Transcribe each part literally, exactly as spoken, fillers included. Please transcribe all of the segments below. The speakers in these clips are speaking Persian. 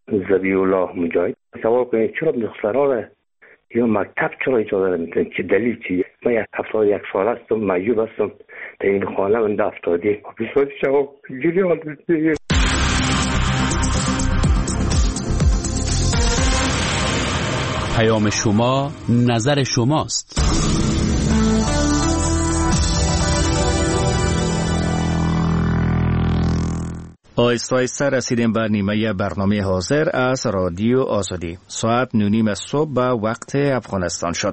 زبی الله مجاهد سوال کنید چرا دخترها یا مکتب چرا اجازه نمیدن؟ چه دلیل چیه؟ من یک هفتاد یک سال هستم، معیوب هستم، در این خانه من افتادی بیشتر شما جوری حال بسید. پیام شما نظر شماست. آیسته آیسته رسیدیم به نیمه برنامه حاضر از رادیو آزادی. ساعت نونیم صبح به وقت افغانستان شد.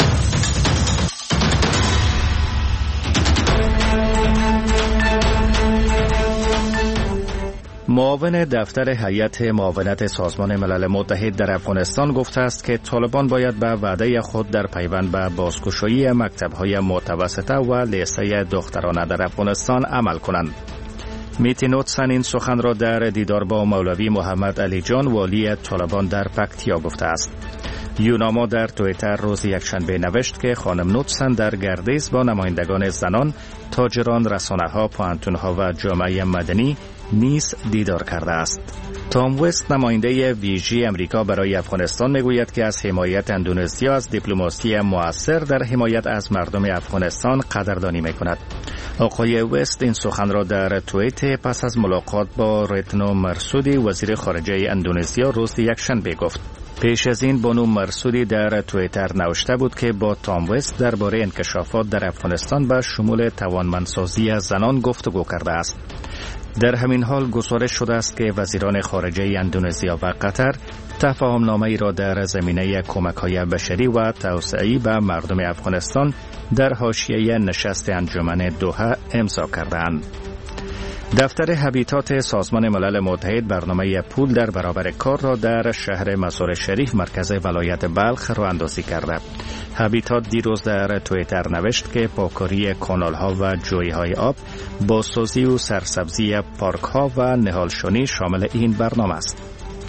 معاون دفتر هیئت معاونت سازمان ملل متحد در افغانستان گفته است که طالبان باید به وعده خود در پیوند به بازگشایی مکتب‌های متوسطه و لیسه دخترانه در افغانستان عمل کنند. میتی نوتسن این سخن را در دیدار با مولوی محمد علی جان والی طالبان در پکتیا گفته است. یوناما در توییتر روز یکشنبه نوشت که خانم نوتسن در گردش با نمایندگان زنان، تاجران، رسانه‌ها، پوهنتون‌ها و جامعه مدنی نیز دیدار کرده است. تام وست نماینده ویژه امریکا برای افغانستان میگوید که از حمایت اندونزیا از دیپلماسی مؤثر در حمایت از مردم افغانستان قدردانی میکند. آقای وست این سخن را در توییت پس از ملاقات با رتنو مرسودی وزیر خارجه اندونزیا روز یکشنبه گفت. پیش از این بانو مرسودی در توییتر نوشته بود که با تام وست درباره انکشافات در افغانستان به شمول توانمندسازی زنان گفتگو کرده است. در همین حال گزارش شده است که وزیران خارجه اندونزیا و قطر تفاهم‌نامه‌ای را در زمینه کمک‌های بشری و توسعه‌ای به مردم افغانستان در حاشیه نشست انجمن دوحه امضا کردند. دفتر هبیتات سازمان ملل متحد برنامه پول در برابر کار را در شهر مزار شریف مرکز ولایت بلخ راه اندازی کرده. هبیتات دیروز در توییتر نوشت که پاکاری کانال‌ها و جوی‌های آب، بازسازی و سرسبزی پارک‌ها و نهالشونی شامل این برنامه است.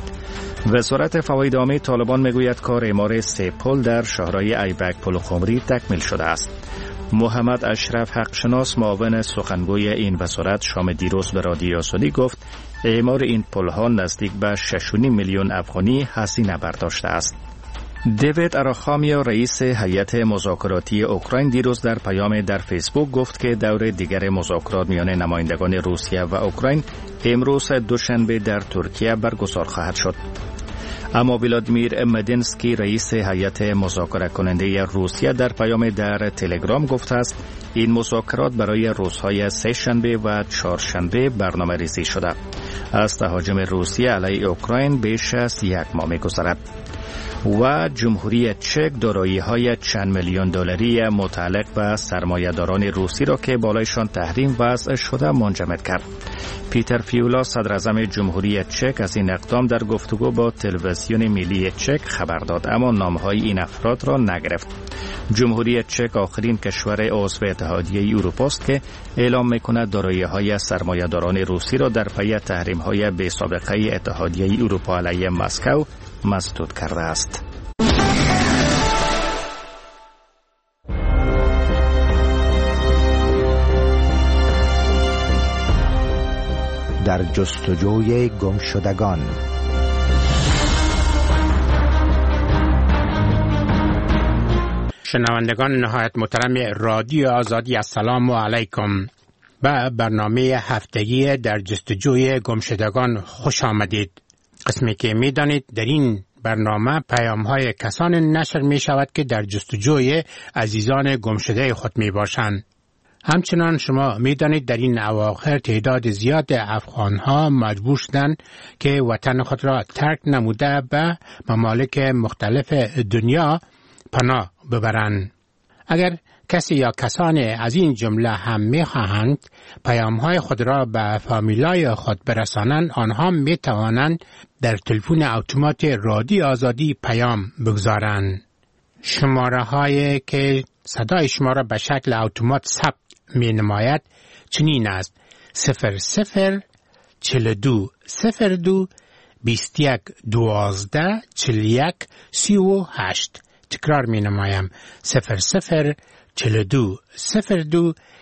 وزارت فواید عامه طالبان میگوید کار اعمار سه پل در شهرهای ایبک پل خمری تکمیل شده است. محمد اشرف حقشناس معاون سخنگوی این وزارت شام دیروز به رادیو آزادی گفت اعمار این پل‌ها نزدیک به شش و نیم میلیون افغانی هزینه برداشته است. دیوید اراخامیا رئیس هیئت مذاکراتی اوکراین دیروز در پیام در فیسبوک گفت که دور دیگر مذاکرات میان نمایندگان روسیه و اوکراین امروز دوشنبه در ترکیه برگزار خواهد شد. اما ولادیمیر مدینسکی رئیس هیئت مذاکره کننده روسیه در پیام در تلگرام گفته است این مذاکرات برای روزهای سه شنبه و چهارشنبه برنامه ریزی شده. از تهاجم روسیه علیه اوکراین بیش از یک ماه می‌گذرد. و جمهوری چک دارایی‌های چند میلیون دلاری متعلق به سرمایه‌داران روسی را که بالایشان تحریم وضع شده منجمد کرد. پیتر فیولا صدراعظم جمهوری چک از این اقدام در گفتگو با تلویزیون ملی چک خبر داد، اما نام‌های این افراد را نگرفت. جمهوری چک آخرین کشور عضو اتحادیه اروپا است که اعلام می‌کند دارایی‌های سرمایه‌داران روسی را در پی تحریم‌های بی‌سابقه اتحادیه اروپا علیه مسکو مسدود کرده است. در جستجوی گمشدگان. شنوندگان نهایت محترم رادیو آزادی، السلام علیکم. به برنامه هفتگی در جستجوی گمشدگان خوش آمدید. قسمی که می دانید در این برنامه پیام های کسان نشر می شود که در جستجوی عزیزان گمشده خود می باشند. همچنان شما می دانید در این اواخر تعداد زیاد افغان ها مجبور شدند که وطن خود را ترک نموده به ممالک مختلف دنیا پناه ببرند. اگر کسی یا کسان از این جمله هم می خواهند پیام های خود را به فامیلای خود برسانند، آنها می توانند در تلفن اتومات رادیو آزادی پیام بگذارند. شماره هایی که صدای شما را به شکل اتومات ثبت می نماید چنین است: صفر صفر چل دو صفر دو بیست یک دوازده چل یک سی و هشت. تکرار می نمایم: صفر صفر چل دو صفر دو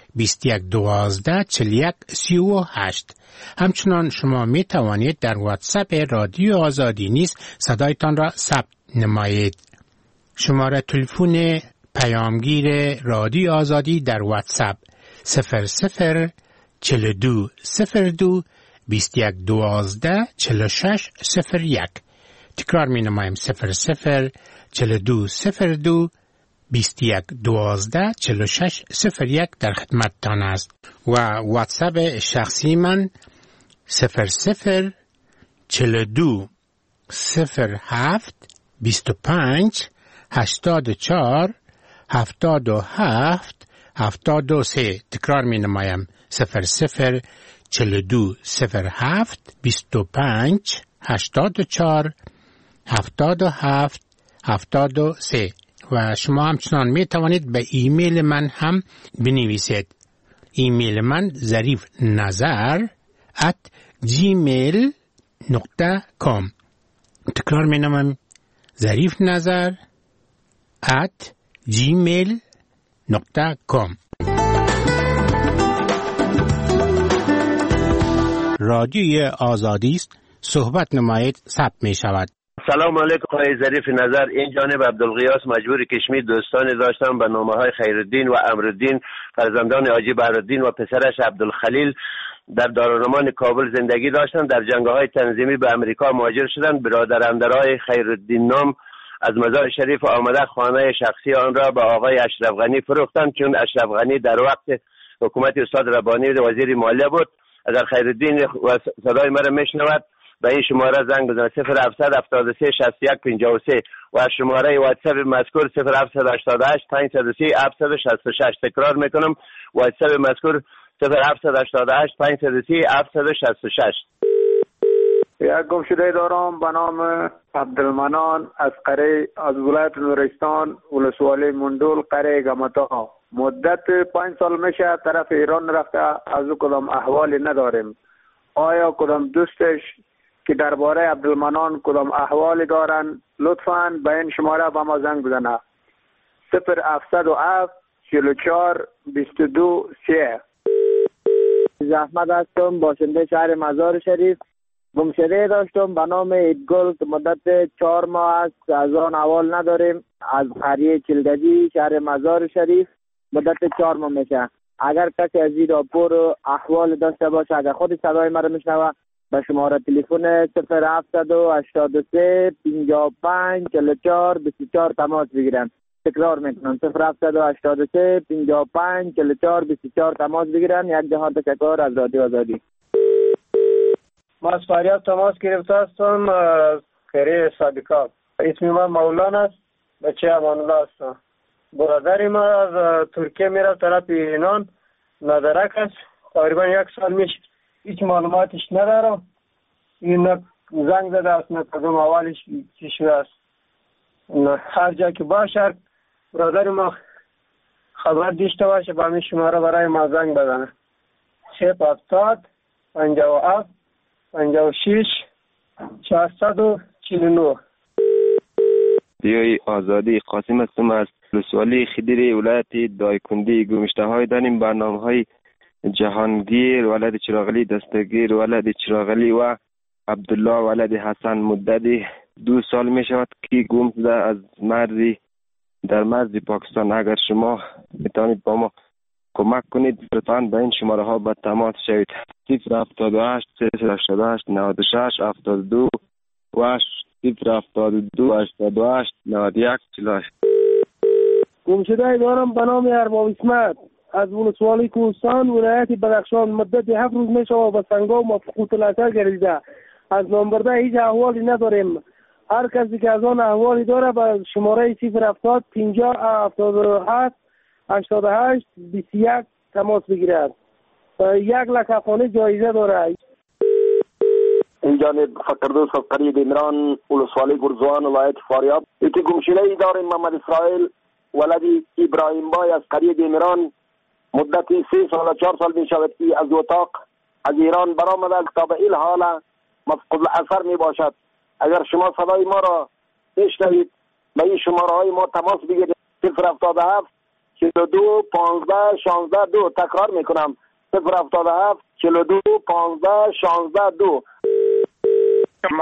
بیست و یک دوازده چهل و یک سی و هشت. همچنان شما می توانید در واتساپ رادیو آزادی نیز صدایتان را ثبت نمایید. شماره تلفن پیامگیر رادیو آزادی در واتساپ صفر صفر چهل و دو صفر دو بیست و یک دوازده چهل و شش صفر یک. تکرار می نمایم صفر صفر چهل و دو صفر دو بیست و یک دوازده چهل و شش صفر یک در خدمتتان است. و واتساپ شخصی من صفر صفر چهل و دو صفر هفت بیست و پنج هشتاد و چهار هفتاد و هفت هفتاد و سه. تکرار می نمایم صفر صفر چهل و دو صفر هفت بیست و پنج هشتاد و چهار هفتاد و هفت هفتاد و سه. و شما همچنان می توانید به ایمیل من هم بنویسید. ایمیل من ظریف نظر ات جیمیل نقطه کام. تکرار می نمایم ظریف نظر ات جیمیل نقطه کام. رادیوی آزادی است. صحبت نمایید ثبت می شود. سلام علیکم آقای ظریف نظر. این جانب عبدالغیاس مجبور کشمیر دوستانی داشتم به نامه های خیرالدین و امرالدین فرزندان حاجی بهرالدین و پسرش عبدالخلیل در دارالمان کابل زندگی داشتند. در جنگ‌های تنظیمی به امریکا مهاجر شدند. برادراندرای خیرالدین نام از مزار شریف آمده خانه شخصی آن را به آقای اشرف غنی فروختند، چون اشرف غنی در وقت حکومت استاد ربانی وزیر مالیه بود. اگر خیرالدین صدای مرا میشنود به این شماره زنگ بزنید صفر هفتصد هفتاد و سه شصت و یک پنجاه و سه و شماره واتساپ مذکور صفر هفتصد هشتاد و هشت پانصد و سی هفتصد و شصت و شش. تکرار میکنم واتساپ مذکور صفر هفتصد هشتاد و هشت پانصد و سی هفتصد و شصت و شش. یک گمشده دارم به نام عبدالمنان از قره از ولایت نورستان ولسوالی مندول قره گمتا. مدت پنج سال میشه طرف ایران رفته، از او کدام احوالی نداریم. آیا کدام دوستش که درباره عبدالمنان کدام احوالی دارن لطفاً به این شماره به ما زنگ بزنه صفر هفتصد و هفت چهل و چهار بیست و دو سه. احمد هستم، باشنده شهر مزار شریف. گمشده داشتم به نام ایدگل که مدت چهار ماه است از آن احوال نداریم. از قریه چلگجی شهر مزار شریف مدت چهار ماه میشه. اگر کسی از این راپور احوال داشته باشه، اگر خود صدای مرا میشنوه، به شماره تلفن صفر هفتصد و هشتاد و سه پنجاه و پنج چهل و چهار بیست و چهار تماس بگیرن. تکرار میکنم صفر هفتصد و هشتاد و سه پنجاه و پنج چهل و چهار بیست و چهار تماس بگیرن. یک جهان تشکر از رادیو آزادی. ما از فریاد تماس گرفته هستم از قره صادقات. اسم من مولانا است، بچه امان الله هستم. برادر ما از ترکیه میره طرف ایران ندرک است. تقریبا یک سال میشه، هیچ معلوماتش ندارم. این زنگ زده است نه کدوم اولش چی شده است. هر جا که باشه برادر ما خبر داشته باشه به همین شماره برای ما زنگ بزنه صفر هفتاد پنجاه و هفت پنجاه و شش چهارصد و چهل و نه. دیوی آزادی قاسم هستم از ولسوالی خدیری ولایت دایکندی. گمشته های داریم برنامه های جهانگیر ولد چراغلی دستگیر ولد چراغلی و عبدالله ولد حسن مددی دو سال می شود که گم شده از مرزی در مرز پاکستان. اگر شما میتونید با ما کمک کنید لطفاً به این شماره ها به تماس شوید صفر هفتاد و هشت صفر هشتاد و هشت نود و شش هفتاد و دو و صفر هفتاد و دو هشتاد و هشت نود و یک چهل و هشت. گمشده دارم به نام ارباب اسمت از ولسوالی کوهستان ولایت بدخشان. مدت هفت روز میشه و به سنگام و فقوط الاثر گردیده. از نامبرده هیچ احوالی نداریم. هر کسی که از آن احوالی داره به شماره صفر هفتاد پنجاه هفتاد و هفت هشتاد و هشت بیست و یک تماس بگیرد. یک لک افغانی جایزه داره. این جانب فقردوس از قریه دیمران ولسوالی گرزوان ولایت فاریاب. یکی گمشده ای داریم محمد اسرائیل ولدی ابراهیم بای از قریه دیمران. مدتی سه سال و چهار سال می شود که از اتاق از ایران برآمده تا به این حال مفقود الاثر می باشد. اگر شما صدای ما را بشنوید به این شماره های ما تماس بگیرید صفر هفتاد و هفت چهل و دو پانزده شانزده دو. تکرار میکنم صفر هفتاد و هفت چهل و دو پانزده شانزده دو.